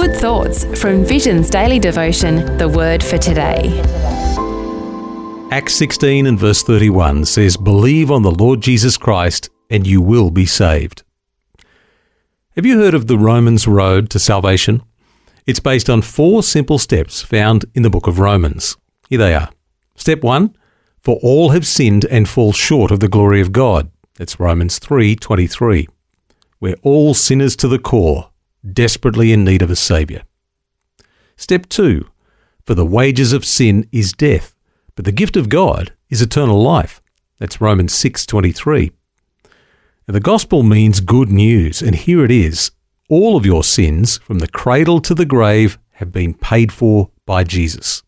Good thoughts from Vision's daily devotion, The Word for Today. Acts 16 and verse 31 says, "Believe on the Lord Jesus Christ and you will be saved." Have you heard of the Romans Road to Salvation? It's based on 4 simple steps found in the book of Romans. Here they are. Step 1, for all have sinned and fall short of the glory of God. That's Romans 3:23. We're all sinners to the core, desperately in need of a Saviour. Step 2, for the wages of sin is death, but the gift of God is eternal life. That's Romans 6:23. Now, the gospel means good news, and here it is. All of your sins, from the cradle to the grave, have been paid for by Jesus.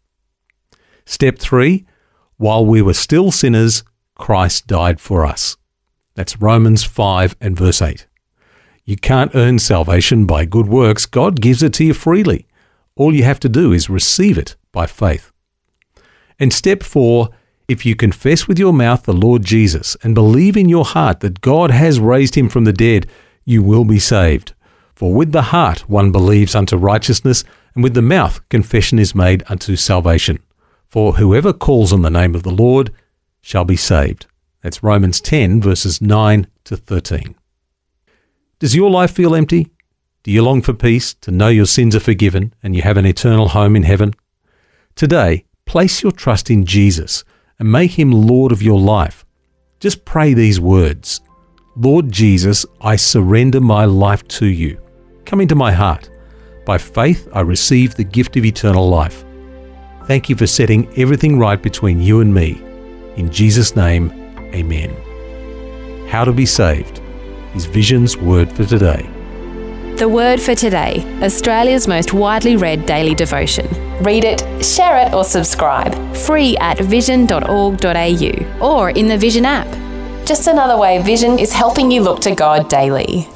Step 3, while we were still sinners, Christ died for us. That's Romans 5 and verse 8. You can't earn salvation by good works. God gives it to you freely. All you have to do is receive it by faith. And step 4, if you confess with your mouth the Lord Jesus and believe in your heart that God has raised him from the dead, you will be saved. For with the heart one believes unto righteousness, and with the mouth confession is made unto salvation. For whoever calls on the name of the Lord shall be saved. That's Romans 10 verses 9 to 13. Does your life feel empty? Do you long for peace, to know your sins are forgiven and you have an eternal home in heaven? Today, place your trust in Jesus and make him Lord of your life. Just pray these words. Lord Jesus, I surrender my life to you. Come into my heart. By faith, I receive the gift of eternal life. Thank you for setting everything right between you and me. In Jesus' name, amen. How to be saved is Vision's Word for Today. The Word for Today, Australia's most widely read daily devotion. Read it, share it or subscribe. Free at vision.org.au or in the Vision app. Just another way Vision is helping you look to God daily.